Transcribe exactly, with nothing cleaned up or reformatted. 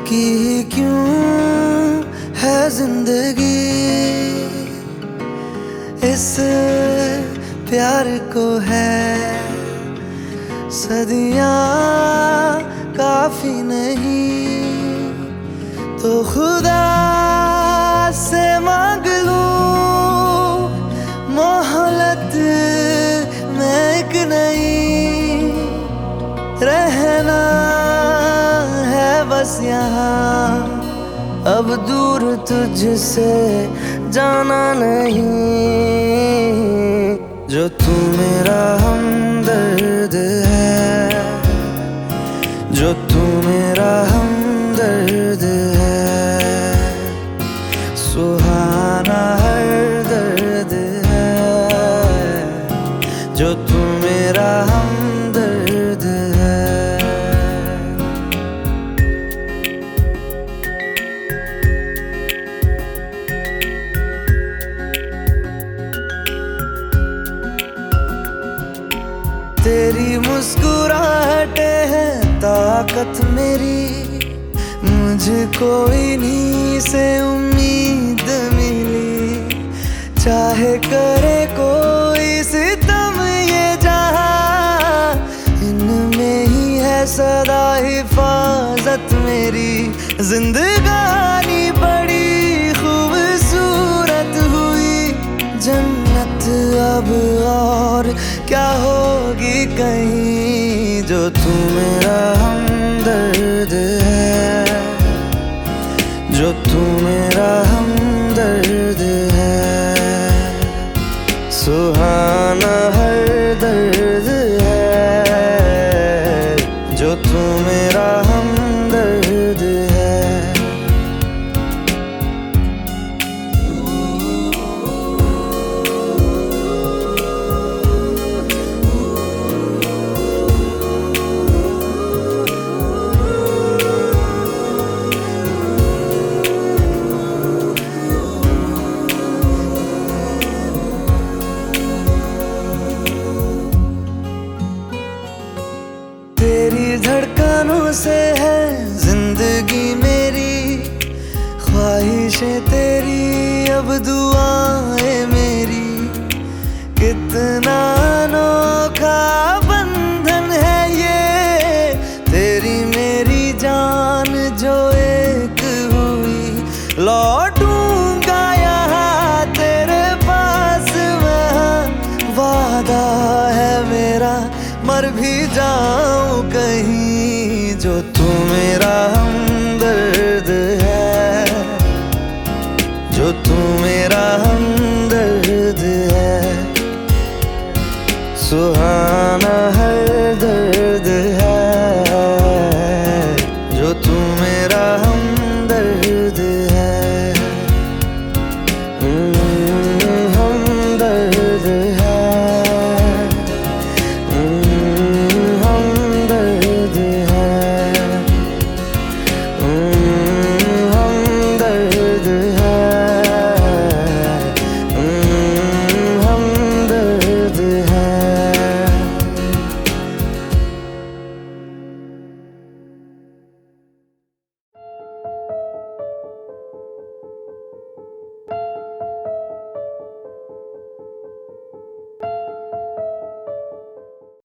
की क्यों है जिंदगी, इस प्यार को है सदियां काफी नहीं, तो खुदा से मांग लूं मोहलत में एक नहीं, रहना है बस यहाँ, अब दूर तुझसे जाना नहीं। जो तू मेरा हमदर्द है, जो तू मेरा हमदर्द है, सुहाना हर दर्द है, जो तू मेरा हमदर्द है। तेरी मुस्कुराहटें हैं ताकत मेरी, मुझको इन्हीं से उम्मीद मिली, चाहे करे कोई सितम ये जहां, इनमें ही है सदा हिफाजत मेरी। जिंदगानी बड़ी खूबसूरत हुई, जन्नत अब और क्या होगी कहीं, जो तू मेरा हमदर्द है, जो तू मेरा हमदर्द है, सुहाना हर दर्द है, जो तू मेरा हमदर्द है। तेरी धड़कनों से है जिंदगी मेरी, ख्वाहिशें तेरी अब दुआएं मेरी, कितना अनोखा बंधन है ये, तेरी मेरी जान जो एक हुई, लौटूंगा यहाँ तेरे पास मैं, वादा है मेरा मर भी जाऊं